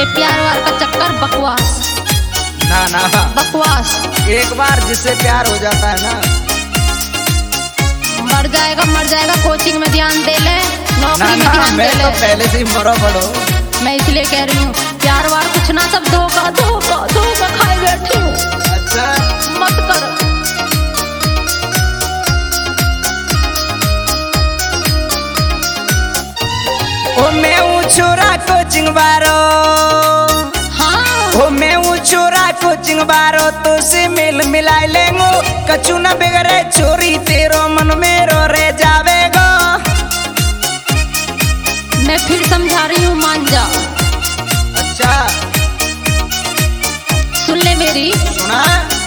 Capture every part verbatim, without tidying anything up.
ये प्यार वार का चक्कर बकवास। ना ना बकवास। एक बार जिससे प्यार हो जाता है ना, मर जाएगा मर जाएगा। कोचिंग में ध्यान दे ले, नौकरी में ध्यान दे ले। तो पहले से ही मरो पड़ो। मैं इसलिए कह रही हूँ प्यार वार कुछ ना, सब धोखा धोखा धोखा खाए बैठी हूँ। अच्छा मत कर। ओ मैं हूँ छोरा कोचिंग बारो, हाँ ओ मैं हूँ छोरा कोचिंग बारो, तो से मेल मिलाई लेंगो। कछु न बिगड़े चोरी, तेरो मन मेरो रह जावेगो। मैं फिर समझा रही हूँ, मान जा। अच्छा सुन ले मेरी। सुना।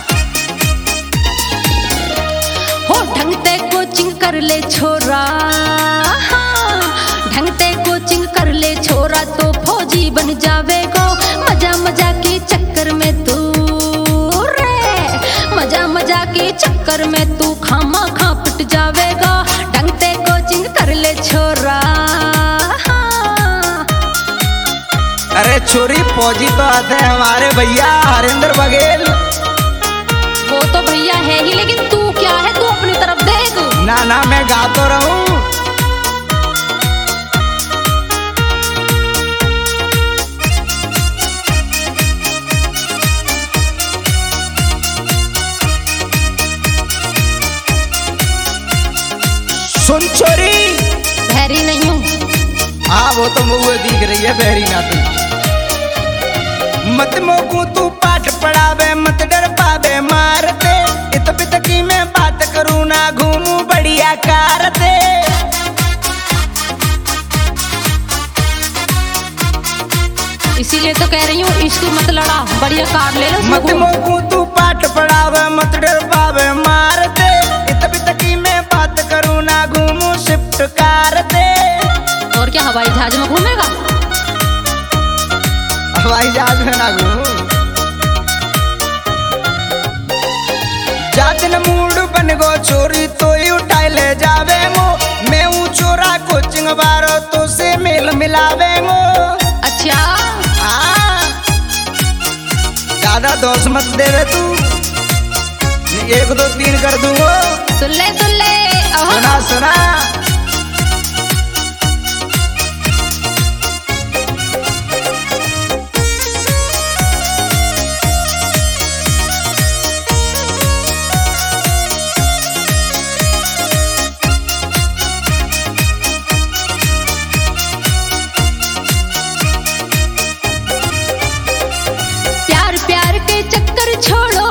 हो ढंग ते कोचिंग कर ले छोरा, हाँ ढंग ते कोचिंग कर ले छोरा, तो फौजी बन जावेगो। मजा मजा के चक्कर में तू रे, मजा मजा के चक्कर में तू खामा खा पिट जावेगा। ढंग ते कोचिंग कर ले छोरा, हाँ। अरे छोरी फौजी तो आते हैं हमारे भैया हरिंदर बघेल। वो तो भैया है ही, लेकिन तू क्या है, तू अपनी तरफ देख। ना ना मैं गा तो रहूं। सुन छोरी, बहरी नहीं हूँ। हाँ वो तो मुझे दिख रही है, बहरी ना तू। मत मोकू तू पाठ पढ़ावे, मत डर पावे मारते। इत बितकी में बात करूँ ना, घूमू बढ़िया कारते। इसीलिए तो कह रही हूँ इश्क मत लड़ा, बढ़िया कार ले लो। मत मोकू तू पाठ पढ़ावे, मत डर पावे मारते। इत बितकी में बात करूँ ना, घूमू शिफ्ट कारते। और क्या हवाई जहाज में घूमेगा? हवाई जहाज में ना घूमू। जातिन मूड बन गो चोरी, तो ही उठाई ले जावे मो। मैं हूँ चोरा कोचिंग बारो, तो से मेल मिलावे मो। अच्छा हाँ ज्यादा दोष मत देवे तू, एक दो तीन कर दूंगो। सुन ले सुन ले। सुना सुना। प्यार प्यार के चक्कर छोड़ो,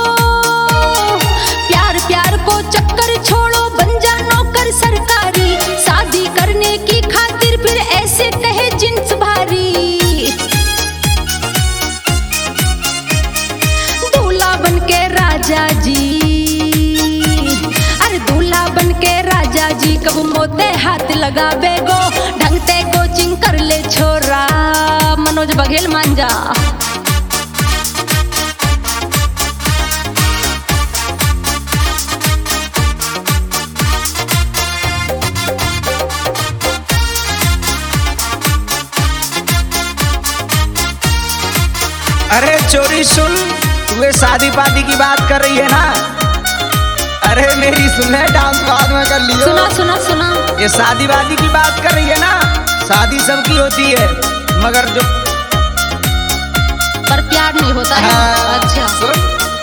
प्यार प्यार को चक्कर छोड़ो, बन जा नौकर सरकारी। शादी करने की खातिर फिर ऐसे कहे जिन्स भारी। दूल्हा बन के राजा जी, अरे दूल्हा बन के राजा जी, कब मोते हाथ लगावेगो। ढंग ते कोचिंग कर ले छोरा, मनोज बघेल मान जा। अरे चोरी सुन, तू ये शादी पादी की बात कर रही है ना। अरे मेरी सुन, डांस बाद में कर लियो। सुना सुना सुना। ये शादी वादी की बात कर रही है ना, शादी सबकी होती है, मगर जो पर प्यार नहीं होता है। हाँ, अच्छा सुन।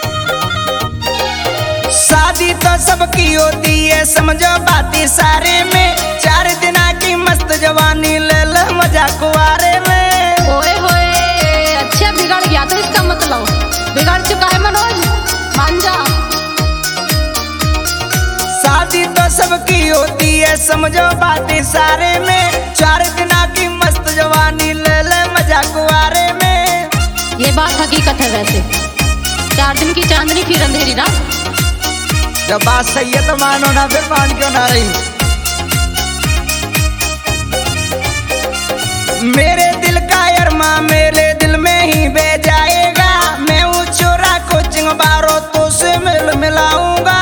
शादी तो सबकी होती है, समझो बातें सारे में। चार दिना की मस्त जवानी ले ले मजा कुआरे में। ओए होए, अच्छा बिगड़ गया तो इसका मतलब बिगड़ चुका है मनोज, मान जा। शादी तो सबकी होती है, समझो बातें सारे में। चार दिना की मस्त जवानी ले ले मजा कुआरे में। ये बात हकीकत है वैसे, चार दिन की चांदनी फिर अंधेरी रात। जब बात सही है तो मानो ना, फिर मान क्यों ना रही। मेरे दिल का अरमा मेरे दिल में ही बह जाएगा। मैं हूँ चोरा कोचिंग बारो, तो से मिल मिलाऊंगा।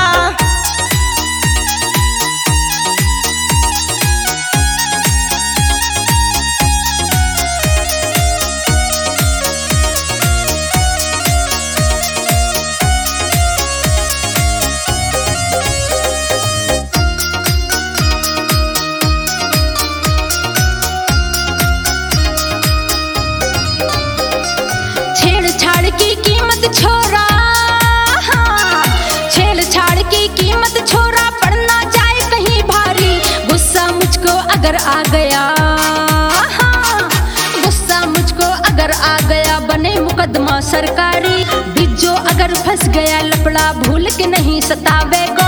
कीमत छोरा, हाँ, छेड़छाड़ की कीमत छोरा पड़ना जाए कहीं भारी। गुस्सा मुझको अगर आ गया, हाँ, गुस्सा मुझको अगर आ गया बने मुकदमा सरकारी। बिज्जो अगर फंस गया लफड़ा भूल के नहीं सतावे।